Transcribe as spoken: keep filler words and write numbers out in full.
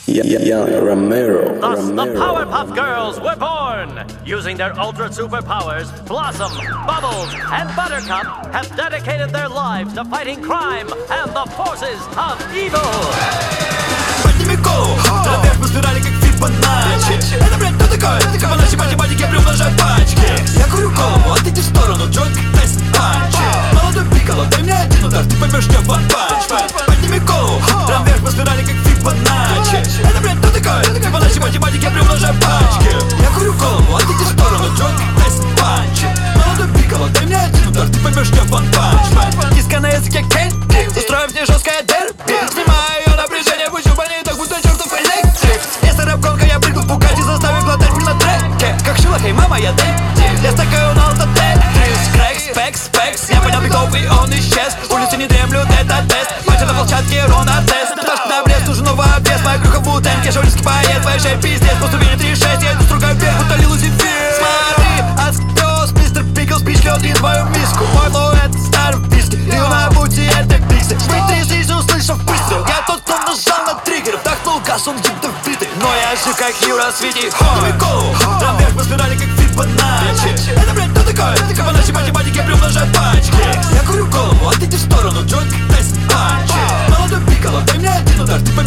Young Romero. Thus, Romero. the Powerpuff Girls were born! Using their ultra superpowers, Blossom, Bubbles, and Buttercup have dedicated their lives to fighting crime and the forces of evil! Подними голову, наверх по спирали, как Фибоначчи. Это, блядь, кто такой? Фибоначчи, математики, я приумножаю пачки. Я курю голову, отойди в сторону, Джон, как Тайсон Панчи. Молодой Пикколо, дай мне один удар, ты поймешь, что ван-панч. Подними голову, наверх по спирали, как Фибоначчи. Это, блядь, кто такой? Фибоначчи, математики, я приумножаю пачки. Я курю голову, отойди в сторону, Джон, как Тайсон Панчи. Молодой Пикколо, дай мне один удар, ты поймешь, что ван-панч. Низко на языке Кенди, устроим мне жесткое дерби. Снимаю ее напряжение, пущу по ней так, будто чертов электрик. Если рэп-гонка, я прыгну в Букати, заставив глотать мне на треке. Как Шила, хей, мама, я Дэнди. Я стакаю на алто-тетрис. Крэк, спекс, спекс. Я понял битов, и он исчез. Улицы не дремлют, это тест. Мать, на волчатке, рона, тест. Ташка на обрез, нужен новый обвес. Моя крюха в утенке, шаулинский поэт. Твоя шея пиздец, по ступени три шесть. Я иду стругаю вверх, будто Лилузифер. Смотри, адский пес, мистер Пиклс, пич лед из мою миску. Мой флоу это старый виски, и на пути это пиксель. Вытрясись, услышав выстрел. Я тот, кто нажал на триггер. Вдохнул газ, он ядовитый. Но я жив, как Юра Свити. Подними голову, там вверх по спирали, как Фибоначчи. Это, блядь, кто такой? Фибоначчи, математики, я приумножаю пачки. Я курю голову, отойди в сторону, Джон, как Тайсон Панчи. Молодой Пикколо, дай мне один удар, ты